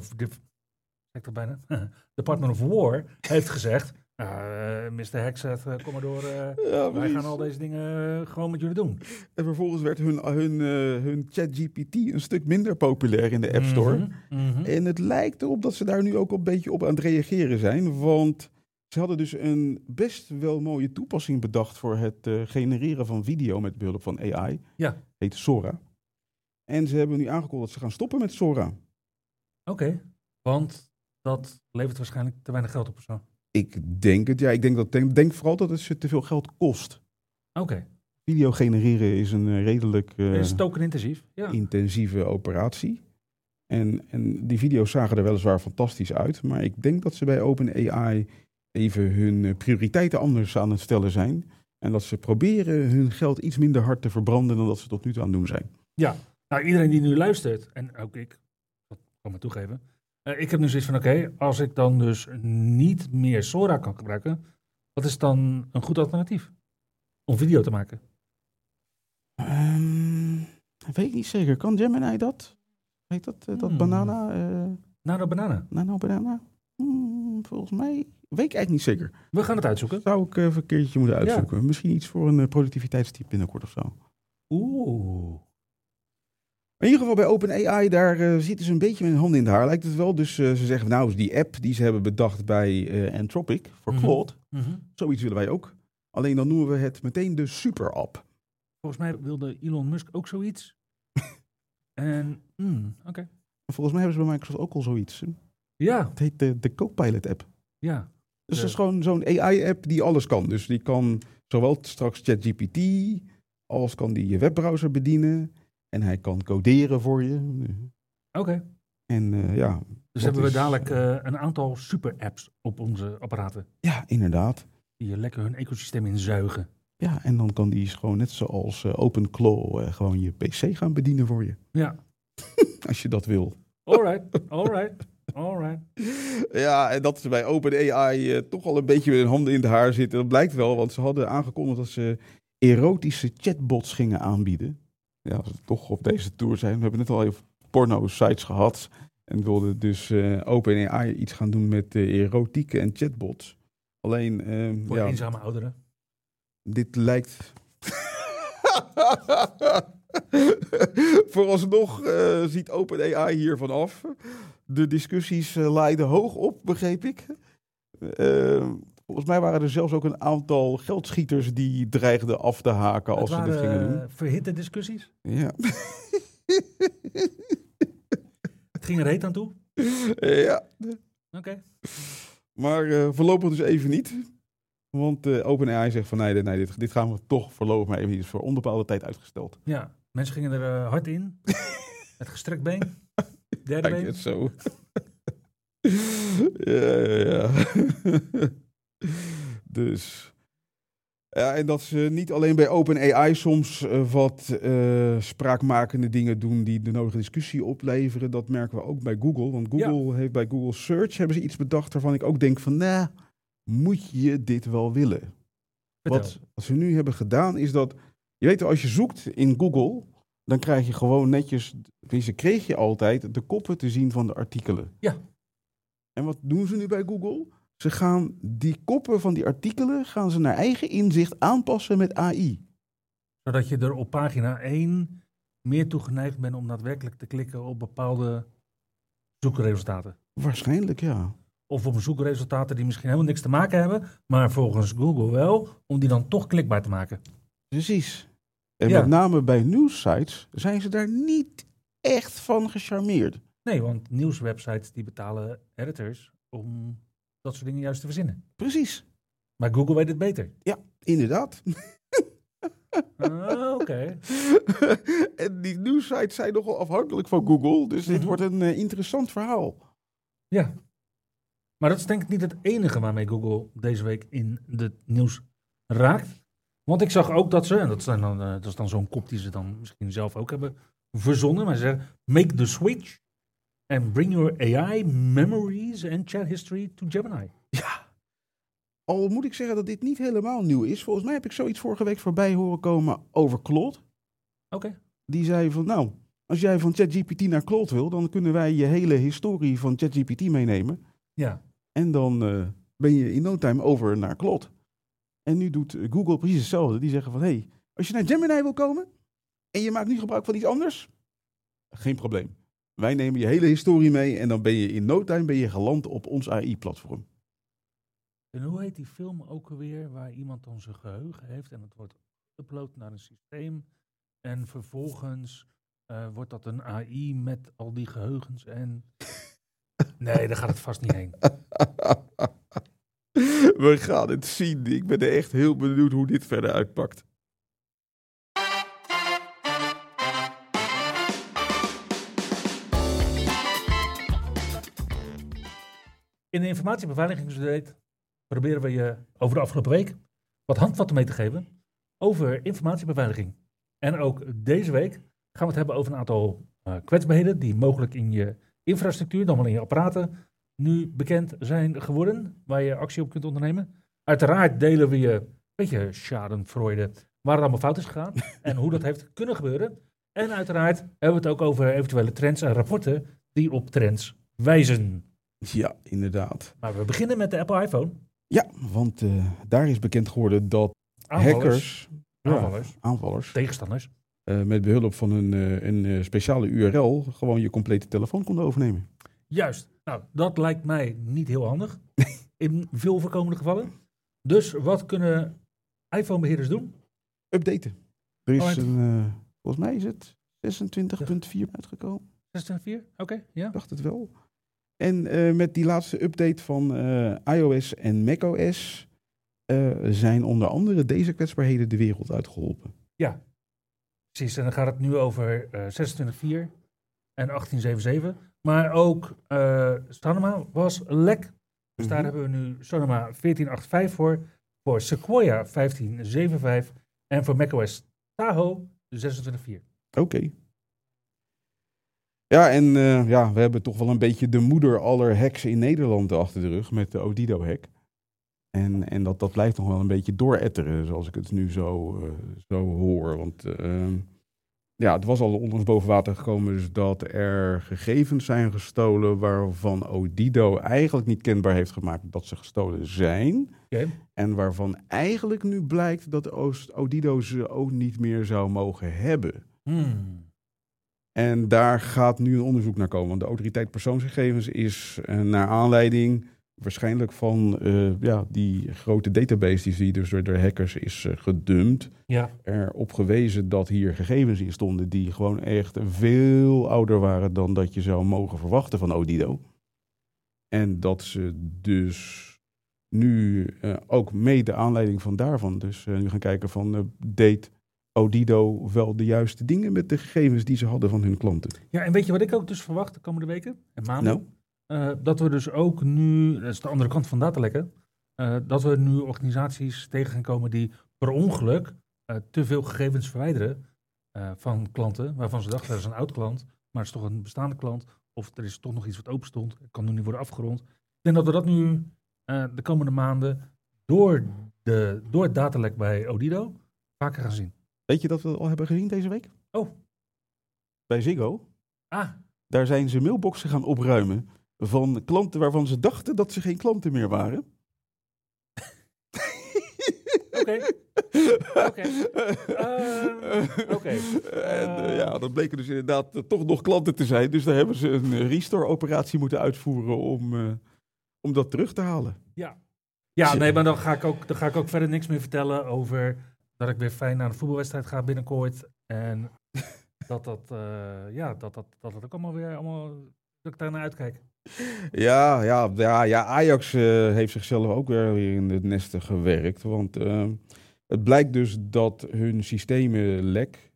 of War heeft gezegd, Mr. Hexet, kom maar door, wij gaan al deze dingen gewoon met jullie doen. En vervolgens werd hun ChatGPT een stuk minder populair in de App Store. Mm-hmm. En het lijkt erop dat ze daar nu ook een beetje op aan het reageren zijn, want ze hadden dus een best wel mooie toepassing bedacht voor het genereren van video met behulp van AI. Ja. Heet Sora. En ze hebben nu aangekondigd dat ze gaan stoppen met Sora. Oké, want dat levert waarschijnlijk te weinig geld op of zo. Ik denk het, ja. Ik denk vooral dat het ze te veel geld kost. Oké. Video genereren is een redelijk Is token-intensief? Ja. intensieve operatie. En die video's zagen er weliswaar fantastisch uit. Maar ik denk dat ze bij OpenAI even hun prioriteiten anders aan het stellen zijn. En dat ze proberen hun geld iets minder hard te verbranden dan dat ze tot nu toe aan het doen zijn. Ja, nou iedereen die nu luistert, en ook ik, dat kan me toegeven. Ik heb nu zoiets van, oké, als ik dan dus niet meer Sora kan gebruiken, wat is dan een goed alternatief om video te maken? Weet ik niet zeker. Kan Gemini dat? Heet dat banana? Nano Banana. Nano banana? Volgens mij, weet ik eigenlijk niet zeker. We gaan het uitzoeken. Zou ik even een keertje moeten uitzoeken. Ja. Misschien iets voor een productiviteitstype binnenkort of zo. Oeh. In ieder geval bij OpenAI, daar zitten ze een beetje met hun handen in de haar, lijkt het wel. Dus ze zeggen, nou, die app die ze hebben bedacht bij Anthropic voor Claude, zoiets willen wij ook. Alleen dan noemen we het meteen de super-app. Volgens mij wilde Elon Musk ook zoiets. En, oké. Volgens mij hebben ze bij Microsoft ook al zoiets. Ja. Het heet de Copilot-app. Ja. Dus dat is gewoon zo'n AI-app die alles kan. Dus die kan zowel straks ChatGPT, als kan die je webbrowser bedienen. En hij kan coderen voor je. Oké. En ja. Dus hebben we dadelijk een aantal super-apps op onze apparaten. Ja, inderdaad. Die lekker hun ecosysteem inzuigen. Ja, en dan kan die gewoon net zoals OpenClaw gewoon je PC gaan bedienen voor je. Ja. Als je dat wil. Alright. Ja, en dat ze bij OpenAI toch al een beetje met hun handen in de haar zitten. Dat blijkt wel, want ze hadden aangekondigd dat ze erotische chatbots gingen aanbieden. Ja, als we toch op deze tour zijn. We hebben net al even porno-sites gehad. En wilden dus OpenAI iets gaan doen met erotieken en chatbots. Alleen, voor eenzame ouderen. Dit lijkt... Vooralsnog ziet OpenAI hiervan af. De discussies leiden hoog op, begreep ik. Volgens mij waren er zelfs ook een aantal geldschieters die dreigden af te haken als ze dit gingen doen. Verhitte discussies? Ja. Het ging er heet aan toe? Ja. Oké. Maar voorlopig dus even niet. Want OpenAI zegt van nee, dit gaan we toch voorlopig maar even niet. Het is voor onbepaalde tijd uitgesteld. Ja, mensen gingen er hard in. Het gestrekt been. Derde been. Het zo. ja. Dus. Ja, en dat ze niet alleen bij OpenAI soms wat spraakmakende dingen doen die de nodige discussie opleveren. Dat merken we ook bij Google. Want Google heeft bij Google Search hebben ze iets bedacht waarvan ik ook denk van moet je dit wel willen? Wat ze nu hebben gedaan is dat, je weet wel, als je zoekt in Google, dan krijg je gewoon netjes, kreeg je altijd de koppen te zien van de artikelen. Ja. En wat doen ze nu bij Google? Ze gaan die koppen van die artikelen naar eigen inzicht aanpassen met AI. Zodat je er op pagina 1 meer toe geneigd bent om daadwerkelijk te klikken op bepaalde zoekresultaten. Waarschijnlijk, ja. Of op zoekresultaten die misschien helemaal niks te maken hebben, maar volgens Google wel, om die dan toch klikbaar te maken. Precies. En met name bij nieuwssites zijn ze daar niet echt van gecharmeerd. Nee, want nieuwswebsites die betalen editors om dat soort dingen juist te verzinnen. Precies. Maar Google weet het beter. Ja, inderdaad. Oké. En die nieuwssites zijn nogal afhankelijk van Google. Dus dit wordt een interessant verhaal. Ja. Maar dat is denk ik niet het enige waarmee Google deze week in het nieuws raakt. Want ik zag ook dat ze, en dat is dan zo'n kop die ze dan misschien zelf ook hebben verzonnen. Maar ze zeggen, make the switch and bring your AI, memories and chat history to Gemini. Ja. Al moet ik zeggen dat dit niet helemaal nieuw is. Volgens mij heb ik zoiets vorige week voorbij horen komen over Claude. Oké. Die zei van, nou, als jij van ChatGPT naar Claude wil, dan kunnen wij je hele historie van ChatGPT meenemen. Ja. En dan ben je in no time over naar Claude. En nu doet Google precies hetzelfde. Die zeggen van, hey, als je naar Gemini wil komen en je maakt nu gebruik van iets anders, geen probleem. Wij nemen je hele historie mee en dan ben je in no time geland op ons AI-platform. En hoe heet die film ook alweer, waar iemand dan zijn geheugen heeft en het wordt upload naar een systeem en vervolgens wordt dat een AI met al die geheugens en... Nee, daar gaat het vast niet heen. We gaan het zien. Ik ben echt heel benieuwd hoe dit verder uitpakt. In de informatiebeveiligingsupdate proberen we je over de afgelopen week wat handvatten mee te geven over informatiebeveiliging. En ook deze week gaan we het hebben over een aantal kwetsbaarheden die mogelijk in je infrastructuur, dan wel in je apparaten, nu bekend zijn geworden, waar je actie op kunt ondernemen. Uiteraard delen we je een beetje schadenfreude waar het allemaal fout is gegaan en hoe dat heeft kunnen gebeuren. En uiteraard hebben we het ook over eventuele trends en rapporten die op trends wijzen. Ja, inderdaad. Maar we beginnen met de Apple iPhone. Ja, want daar is bekend geworden dat aanvallers, tegenstanders, met behulp van een speciale URL gewoon je complete telefoon konden overnemen. Juist. Nou, dat lijkt mij niet heel handig in veel voorkomende gevallen. Dus wat kunnen iPhone-beheerders doen? Updaten. Er is volgens mij is het 26.4 uitgekomen. 26.4? Oké, ja. Ik dacht het wel. En met die laatste update van iOS en macOS zijn onder andere deze kwetsbaarheden de wereld uitgeholpen. Ja, precies. En dan gaat het nu over 26.4 en 18.7.7. Maar ook Sonoma was lek. Dus daar hebben we nu Sonoma 14.8.5 voor Sequoia 15.7.5 en voor macOS Tahoe 26.4. Oké. Ja, en we hebben toch wel een beetje de moeder aller hacks in Nederland achter de rug met de Odido-hack. En dat blijft nog wel een beetje dooretteren, zoals ik het nu zo hoor. Want het was al onder ons boven water gekomen dus dat er gegevens zijn gestolen waarvan Odido eigenlijk niet kenbaar heeft gemaakt dat ze gestolen zijn. Okay. En waarvan eigenlijk nu blijkt dat Odido ze ook niet meer zou mogen hebben. En daar gaat nu een onderzoek naar komen. Want de autoriteit persoonsgegevens is naar aanleiding waarschijnlijk van die grote database die dus door de hackers is gedumpt. Ja. Erop gewezen dat hier gegevens in stonden die gewoon echt veel ouder waren dan dat je zou mogen verwachten van Odido. En dat ze dus nu ook mede aanleiding van daarvan dus nu gaan kijken van deed Odido wel de juiste dingen met de gegevens die ze hadden van hun klanten. Ja, en weet je wat ik ook dus verwacht de komende weken en maanden? Dat we dus ook nu, dat is de andere kant van datalekken, dat we nu organisaties tegen gaan komen die per ongeluk te veel gegevens verwijderen van klanten, waarvan ze dachten dat is een oud klant, maar het is toch een bestaande klant, of er is toch nog iets wat open stond, het kan nu niet worden afgerond. Ik denk dat we dat nu de komende maanden door het datalek bij Odido vaker gaan zien. Weet je dat we al hebben gezien deze week? Oh. Bij Ziggo. Ah. Daar zijn ze mailboxen gaan opruimen van klanten waarvan ze dachten dat ze geen klanten meer waren. Oké. Dat bleken dus inderdaad toch nog klanten te zijn. Dus daar hebben ze een restore-operatie moeten uitvoeren om dat terug te halen. Ja, nee, maar dan ga ik ook verder niks meer vertellen over dat ik weer fijn naar een voetbalwedstrijd ga binnenkort. En dat ook allemaal weer dat ik daar naar uitkijk. Ja, Ajax heeft zichzelf ook weer in het nesten gewerkt. Want het blijkt dus dat hun systemen lek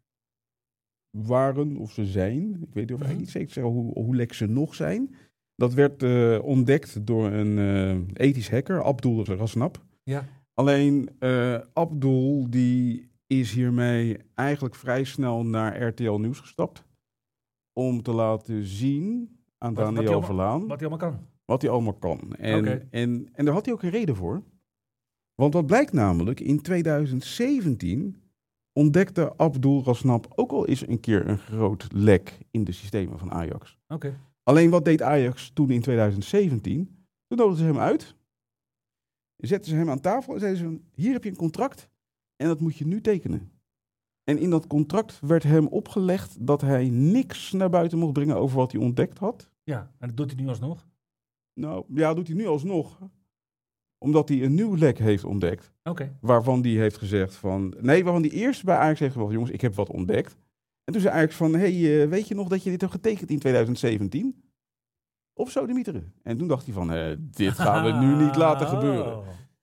waren, of ze zijn. Ik weet eigenlijk niet zeker zeggen hoe lek ze nog zijn. Dat werd ontdekt door een ethisch hacker, Abdul Rasnab. Ja. Alleen Abdul die is hiermee eigenlijk vrij snel naar RTL Nieuws gestapt. Om te laten zien aan Daniel Verlaan wat hij allemaal kan. Wat hij allemaal kan. En daar had hij ook een reden voor. Want wat blijkt namelijk, in 2017 ontdekte Abdul Rasnab ook al eens een keer een groot lek in de systemen van Ajax. Okay. Alleen wat deed Ajax toen in 2017? Toen nodigden ze hem uit. Zetten ze hem aan tafel en zeiden ze, hier heb je een contract en dat moet je nu tekenen. En in dat contract werd hem opgelegd dat hij niks naar buiten mocht brengen over wat hij ontdekt had. Ja, en dat doet hij nu alsnog? Nou, ja, doet hij nu alsnog. Omdat hij een nieuw lek heeft ontdekt. Okay. Waarvan hij heeft gezegd waarvan hij eerst bij Ajax heeft gezegd, jongens, ik heb wat ontdekt. En toen zei Ajax van, weet je nog dat je dit hebt getekend in 2017? Of zo, Dimitri. En toen dacht hij van, dit gaan we nu niet laten gebeuren.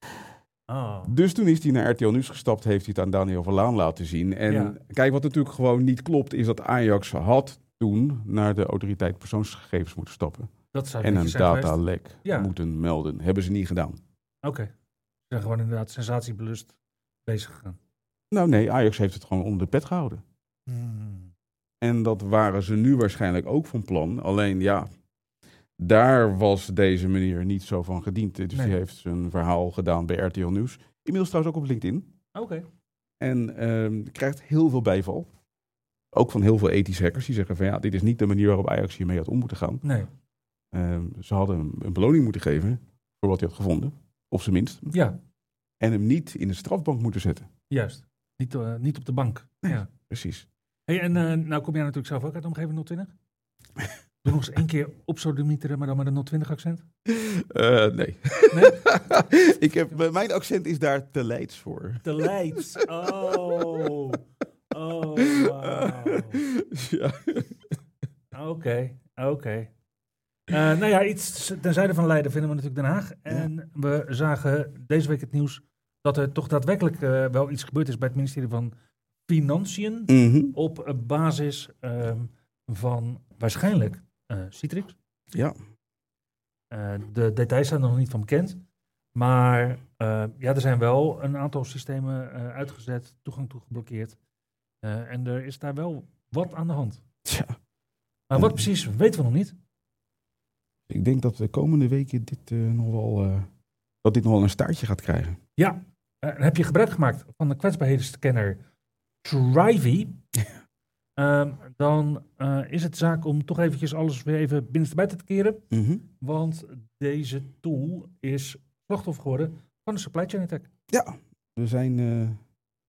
Dus toen is hij naar RTL Nieuws gestapt, heeft hij het aan Daniel Verlaan laten zien. En kijk, wat natuurlijk gewoon niet klopt, is dat Ajax had toen naar de autoriteit persoonsgegevens moeten stappen. Dat zou en een datalek moeten melden. Hebben ze niet gedaan. Oké. Ze zijn gewoon inderdaad sensatiebelust bezig gegaan. Nou nee, Ajax heeft het gewoon onder de pet gehouden. En dat waren ze nu waarschijnlijk ook van plan. Alleen ja, daar was deze meneer niet zo van gediend. Dus die heeft zijn verhaal gedaan bij RTL Nieuws. Inmiddels trouwens ook op LinkedIn. Oké. En krijgt heel veel bijval. Ook van heel veel ethische hackers die zeggen van ja, dit is niet de manier waarop Ajax hiermee had om moeten gaan. Nee. Ze hadden hem een beloning moeten geven voor wat hij had gevonden. Op zijn minst. Ja. En hem niet in de strafbank moeten zetten. Juist. Niet op de bank. Nee, ja. Precies. Hey, en nou kom jij natuurlijk zelf ook uit de omgeving 020? Doe nog eens 1 keer op zo Dimitri, maar dan met een 020 accent. Nee. Mijn accent is daar te Leids voor. Te Leids. Oh, wauw. Ja. Oké. Nou ja, iets ten zuiden van Leiden vinden we natuurlijk Den Haag. En we zagen deze week het nieuws dat er toch daadwerkelijk wel iets gebeurd is bij het ministerie van Financiën. Op basis van waarschijnlijk Citrix. Ja. De details zijn er nog niet van bekend. Maar er zijn wel een aantal systemen uitgezet, toegang toegeblokkeerd. En er is daar wel wat aan de hand. Tja. Maar wat precies, weten we nog niet. Ik denk dat de komende weken dit nog wel een staartje gaat krijgen. Ja, heb je gebruik gemaakt van de kwetsbaarheidsscanner Trivy? Dan is het zaak om toch eventjes alles weer even binnenstebuiten te keren. Want deze tool is slachtoffer geworden van een supply chain attack. Ja, er zijn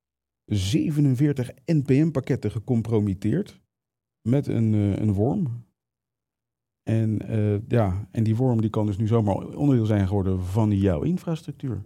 47 NPM-pakketten gecompromitteerd met een worm. En die worm die kan dus nu zomaar onderdeel zijn geworden van jouw infrastructuur.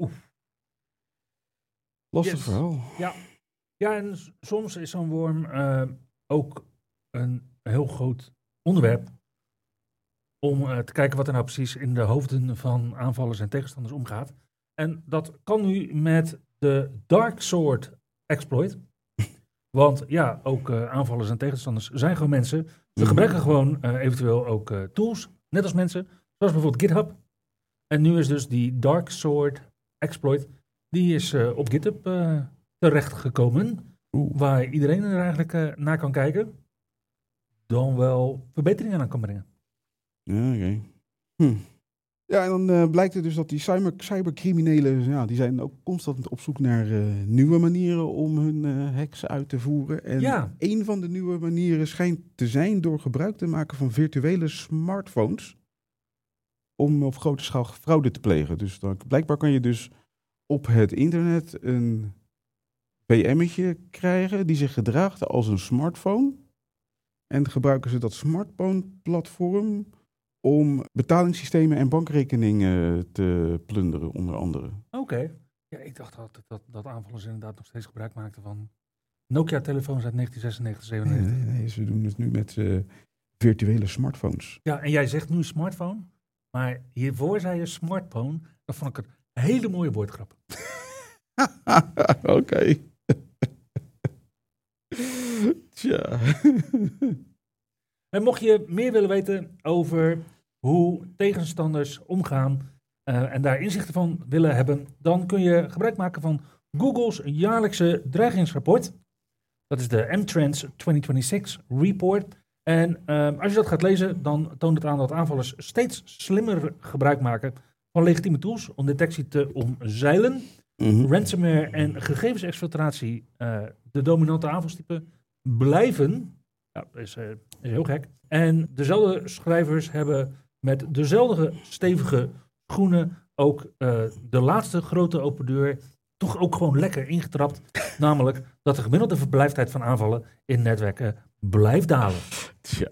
Lastig verhaal. Ja, en soms is zo'n worm ook een heel groot onderwerp om te kijken wat er nou precies in de hoofden van aanvallers en tegenstanders omgaat. En dat kan nu met de Dark Sword exploit. Want ja, ook aanvallers en tegenstanders zijn gewoon mensen. Ze gebruiken gewoon eventueel ook tools, net als mensen. Zoals bijvoorbeeld GitHub. En nu is dus die Dark Sword exploit, die is op GitHub terechtgekomen. Waar iedereen er eigenlijk naar kan kijken. Dan wel verbeteringen aan kan brengen. Ja, oké. Ja, en dan blijkt het dus dat die cybercriminelen, die zijn ook constant op zoek naar nieuwe manieren om hun hacks uit te voeren. En een van de nieuwe manieren schijnt te zijn door gebruik te maken van virtuele smartphones om op grote schaal fraude te plegen. Dus blijkbaar kan je dus op het internet een VM'tje krijgen die zich gedraagt als een smartphone. En gebruiken ze dat smartphone-platform om betalingssystemen en bankrekeningen te plunderen, onder andere. Oké. Ja, ik dacht dat aanvallers inderdaad nog steeds gebruik maakten van Nokia-telefoons uit 1996, 97. Nee, ze doen het nu met virtuele smartphones. Ja, en jij zegt nu smartphone, maar hiervoor zei je smartphone. Dat vond ik een hele mooie woordgrap. Oké. Tja. En mocht je meer willen weten over hoe tegenstanders omgaan en daar inzichten van willen hebben, dan kun je gebruik maken van Google's jaarlijkse dreigingsrapport. Dat is de M-Trends 2026 Report. En als je dat gaat lezen, dan toont het aan dat aanvallers steeds slimmer gebruik maken van legitieme tools om detectie te omzeilen. Ransomware en gegevensexfiltratie, de dominante aanvalstypen, blijven. Ja, dat is heel gek. En dezelfde schrijvers hebben met dezelfde stevige schoenen ook de laatste grote open deur toch ook gewoon lekker ingetrapt. Namelijk dat de gemiddelde verblijftijd van aanvallen in netwerken blijft dalen. Tja.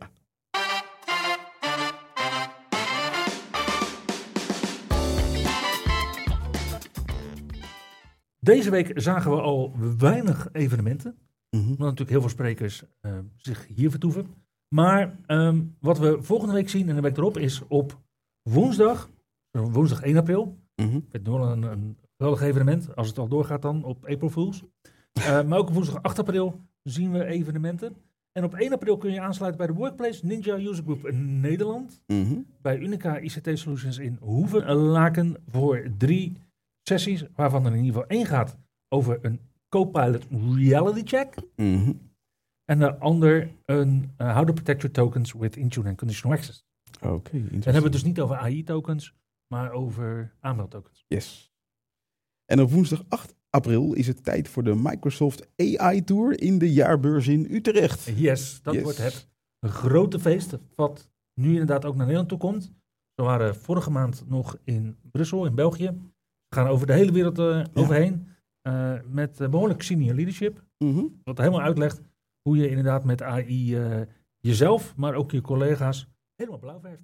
Deze week zagen we al weinig evenementen. Omdat natuurlijk heel veel sprekers zich hier vertoeven. Maar wat we volgende week zien en de week erop is op woensdag 1 april. Het is wel een geweldig evenement, als het al doorgaat dan op April Fools. Maar ook op woensdag 8 april zien we evenementen. En op 1 april kun je aansluiten bij de Workplace Ninja User Group in Nederland. Bij Unica ICT Solutions in Hoevelaken voor 3 sessies, waarvan er in ieder geval 1 gaat over een Copilot Reality Check. En de ander een How to Protect Your Tokens with Intune and Conditional Access. Oké, Dan hebben we het dus niet over AI-tokens, maar over aanmeldtokens. Yes. En op woensdag 8 april is het tijd voor de Microsoft AI Tour in de jaarbeurs in Utrecht. Yes, dat wordt het grote feest wat nu inderdaad ook naar Nederland toe komt. We waren vorige maand nog in Brussel, in België. We gaan over de hele wereld overheen met behoorlijk senior leadership. Wat helemaal uitlegt hoe je inderdaad met AI jezelf, maar ook je collega's helemaal blauw verft.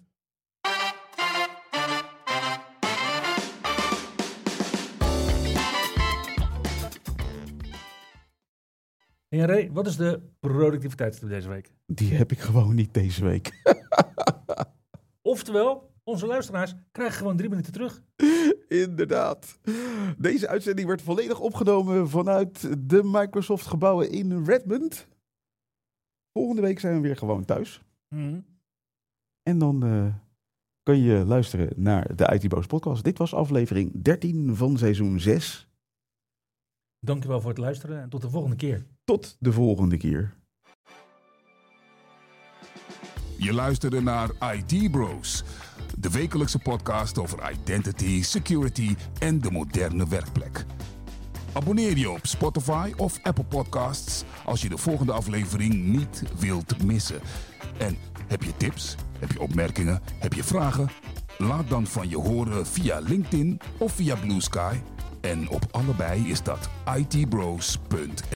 En Ray, wat is de productiviteitstip deze week? Die heb ik gewoon niet deze week. Oftewel, onze luisteraars krijgen gewoon 3 minuten terug. Inderdaad. Deze uitzending werd volledig opgenomen vanuit de Microsoft gebouwen in Redmond. Volgende week zijn we weer gewoon thuis. En dan kan je luisteren naar de IT Bros podcast. Dit was aflevering 13 van seizoen 6. Dankjewel voor het luisteren en tot de volgende keer. Tot de volgende keer. Je luisterde naar IT Bros, de wekelijkse podcast over identity, security en de moderne werkplek. Abonneer je op Spotify of Apple Podcasts als je de volgende aflevering niet wilt missen. En heb je tips? Heb je opmerkingen? Heb je vragen? Laat dan van je horen via LinkedIn of via Blue Sky. En op allebei is dat itbros.nl.